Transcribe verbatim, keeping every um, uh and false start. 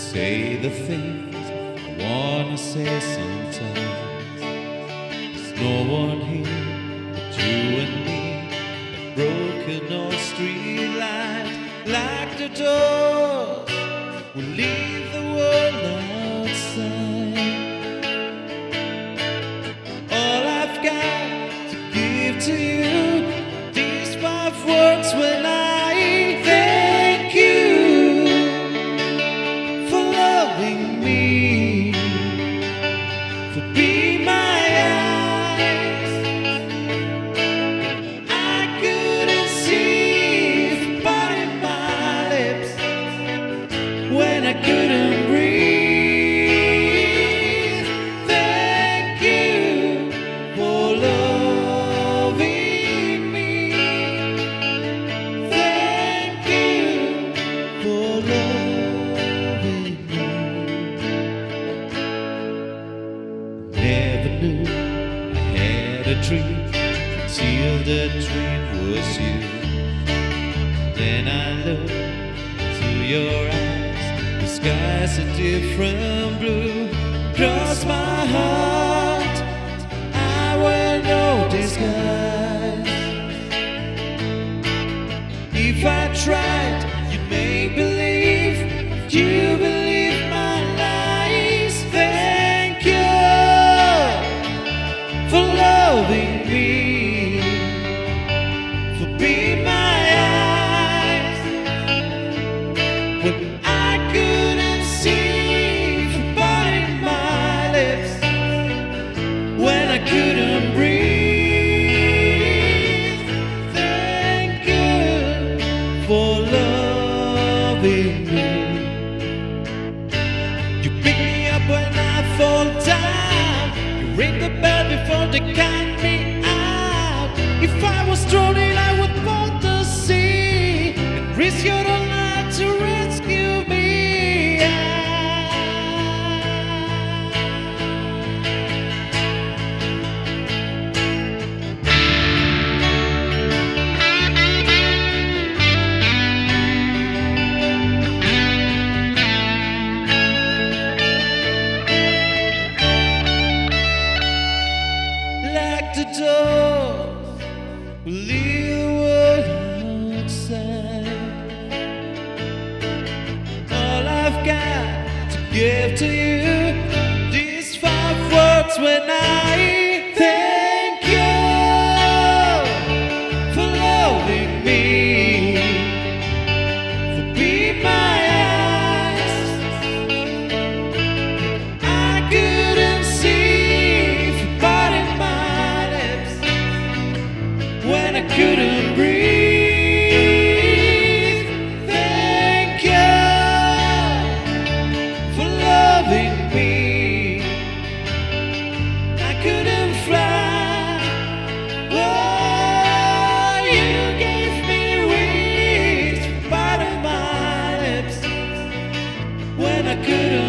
say the things I wanna say sometimes. There's no one here but you and me. A broken old street light, like the doors, will leave the world outside. All I've got to give to you, these five words when I thank you for loving me, for being my eyes. I couldn't see but in my lips when I couldn't breathe. Thank you for loving me. Thank you for loving me. Never knew I had a dream until the dream was you. Then I looked into your eyes, the sky's a different blue. Cross my heart, I wear no disguise. If I tried, you'd make believe you believe my lies. Thank you for loving me, for being my eyes when I couldn't see, for biting my lips when I couldn't breathe. Thank you for loving me. You pick me up when I fall down, you ring the bell before they count me out. If I was drowning, I would want to sea and risk your own life to rescue me. Like the doors will leave the world outside. All I've got to give to you, these five words when I thank you for loving me, for being my eyes. I couldn't see, for biting my lips when I couldn't breathe. Thank you for loving me. I couldn't fly, oh, you gave me wings, for biting my lips when I couldn't